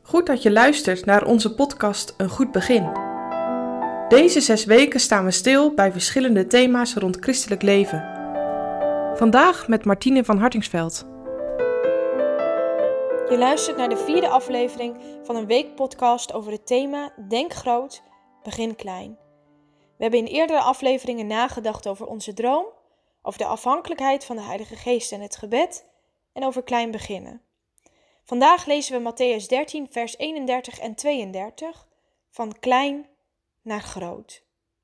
Goed dat je luistert naar onze podcast Een Goed Begin. Deze 6 weken staan we stil bij verschillende thema's rond christelijk leven. Vandaag met Martine van Hartingsveld. Je luistert naar de 4e aflevering van een weekpodcast over het thema Denk groot, begin klein. We hebben in eerdere afleveringen nagedacht over onze droom, over de afhankelijkheid van de Heilige Geest en het gebed en over klein beginnen. Vandaag lezen we Mattheüs 13, vers 31 en 32, van klein naar groot.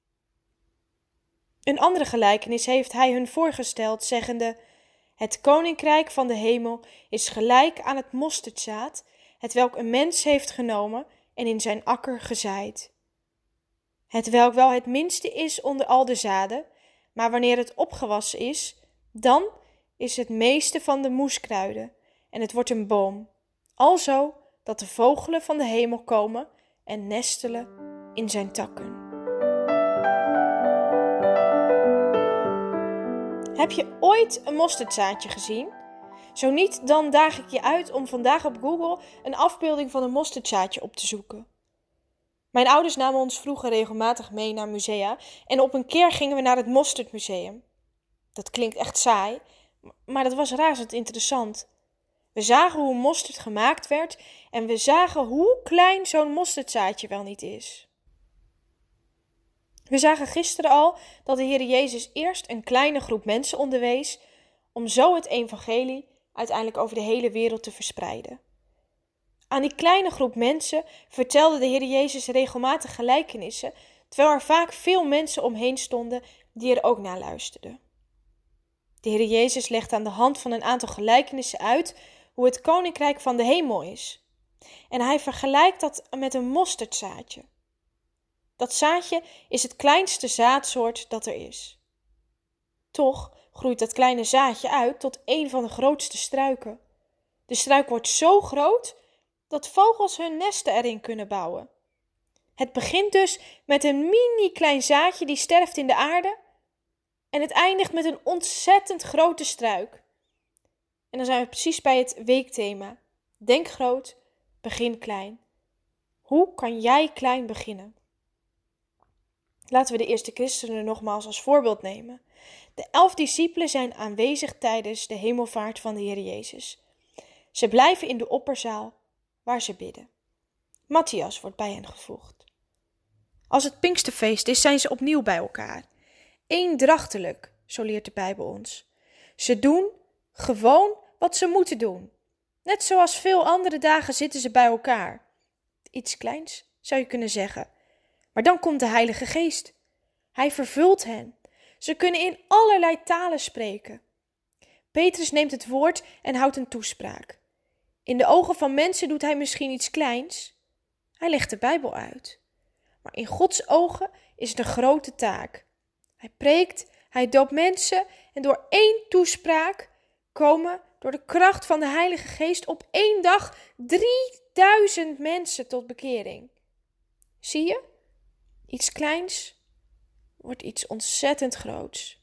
Een andere gelijkenis heeft hij hun voorgesteld, zeggende: Het koninkrijk van de hemel is gelijk aan het mosterdzaad, hetwelk een mens heeft genomen en in zijn akker gezaaid. Hetwelk wel het minste is onder al de zaden, maar wanneer het opgewassen is, dan is het meeste van de moeskruiden en het wordt een boom. Alzo dat de vogelen van de hemel komen en nestelen in zijn takken. Heb je ooit een mosterdzaadje gezien? Zo niet, dan daag ik je uit om vandaag op Google een afbeelding van een mosterdzaadje op te zoeken. Mijn ouders namen ons vroeger regelmatig mee naar musea en op een keer gingen we naar het Mosterdmuseum. Dat klinkt echt saai, maar dat was razend interessant. We zagen hoe mosterd gemaakt werd en we zagen hoe klein zo'n mosterdzaadje wel niet is. We zagen gisteren al dat de Heer Jezus eerst een kleine groep mensen onderwees om zo het evangelie uiteindelijk over de hele wereld te verspreiden. Aan die kleine groep mensen vertelde de Heer Jezus regelmatig gelijkenissen, terwijl er vaak veel mensen omheen stonden die er ook naar luisterden. De Heer Jezus legt aan de hand van een aantal gelijkenissen uit hoe het koninkrijk van de hemel is. En hij vergelijkt dat met een mosterdzaadje. Dat zaadje is het kleinste zaadsoort dat er is. Toch groeit dat kleine zaadje uit tot een van de grootste struiken. De struik wordt zo groot dat vogels hun nesten erin kunnen bouwen. Het begint dus met een mini klein zaadje die sterft in de aarde en het eindigt met een ontzettend grote struik. En dan zijn we precies bij het weekthema. Denk groot, begin klein. Hoe kan jij klein beginnen? Laten we de eerste christenen nogmaals als voorbeeld nemen. De 11 discipelen zijn aanwezig tijdens de hemelvaart van de Heer Jezus. Ze blijven in de opperzaal waar ze bidden. Matthias wordt bij hen gevoegd. Als het Pinksterfeest is, zijn ze opnieuw bij elkaar. Eendrachtelijk, zo leert de Bijbel ons. Ze doen gewoon wat ze moeten doen. Net zoals veel andere dagen zitten ze bij elkaar. Iets kleins, zou je kunnen zeggen. Maar dan komt de Heilige Geest. Hij vervult hen. Ze kunnen in allerlei talen spreken. Petrus neemt het woord en houdt een toespraak. In de ogen van mensen doet hij misschien iets kleins. Hij legt de Bijbel uit. Maar in Gods ogen is het een grote taak. Hij preekt, hij doopt mensen en door 1 toespraak komen door de kracht van de Heilige Geest op 1 dag 3000 mensen tot bekering. Zie je? Iets kleins wordt iets ontzettend groots.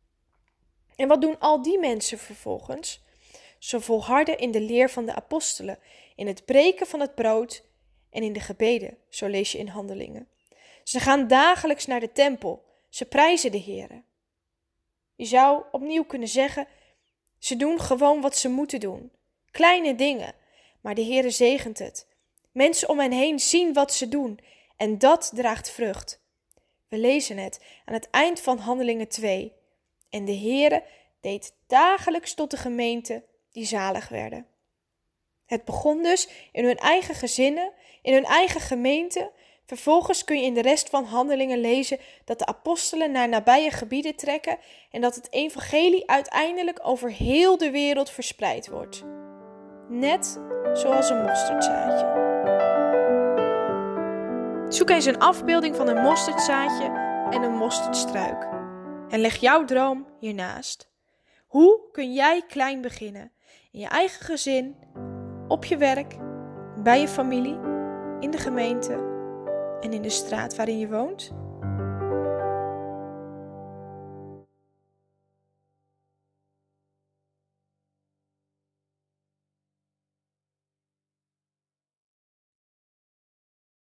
En wat doen al die mensen vervolgens? Ze volharden in de leer van de apostelen, in het breken van het brood en in de gebeden, zo lees je in Handelingen. Ze gaan dagelijks naar de tempel, ze prijzen de Heere. Je zou opnieuw kunnen zeggen, ze doen gewoon wat ze moeten doen. Kleine dingen, maar de Heere zegent het. Mensen om hen heen zien wat ze doen en dat draagt vrucht. We lezen het aan het eind van Handelingen 2. En de Heere deed dagelijks tot de gemeente die zalig werden. Het begon dus in hun eigen gezinnen, in hun eigen gemeente. Vervolgens kun je in de rest van Handelingen lezen dat de apostelen naar nabije gebieden trekken en dat het evangelie uiteindelijk over heel de wereld verspreid wordt. Net zoals een mosterdzaadje. Zoek eens een afbeelding van een mosterdzaadje en een mosterdstruik. En leg jouw droom hiernaast. Hoe kun jij klein beginnen? In je eigen gezin, op je werk, bij je familie, in de gemeente en in de straat waarin je woont?